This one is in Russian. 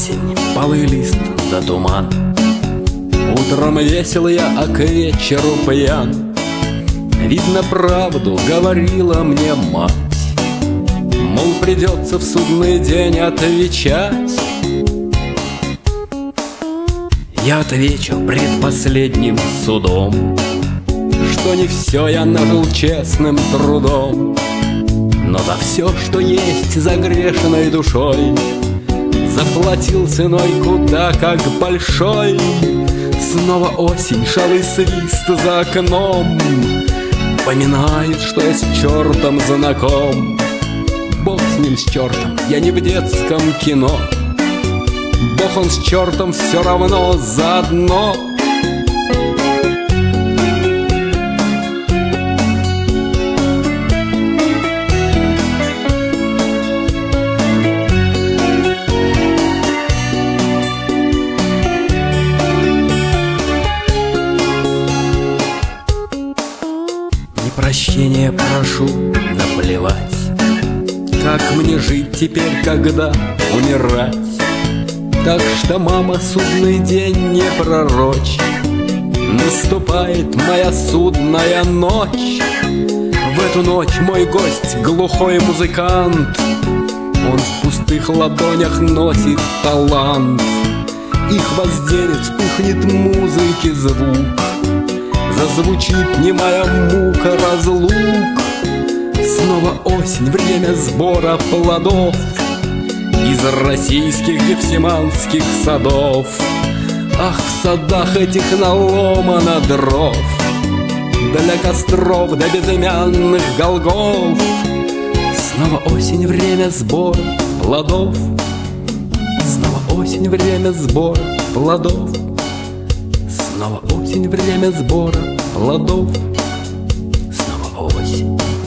осень, палый лист да туман. Утром весел я, а к вечеру пьян. Видно, правду говорила мне мать, мол, придется в судный день отвечать. Я отвечу пред последним судом, что не все я нажил честным трудом, но за все, что есть за грешной душой, заплатил ценой куда как большой. Снова осень, шалый свист за окном поминает, что я с чертом знаком. Бог с ним, с чертом, я не в детском кино. Бог он с чертом все равно заодно. Прощения прошу, наплевать, как мне жить теперь, когда умирать. Так что, мама, судный день не пророчь, наступает моя судная ночь. В эту ночь мой гость, глухой музыкант, он в пустых ладонях носит талант. Их возденет, вспыхнет музыки звук, зазвучит немая мука разлук. Снова осень, время сбора плодов из российских гефсиманских садов. Ах, в садах этих наломано дров для костров, для безымянных голгов. Снова осень, время сбора плодов. Снова осень, время сбора плодов. Снова осень, время сбора плодов. Снова осень.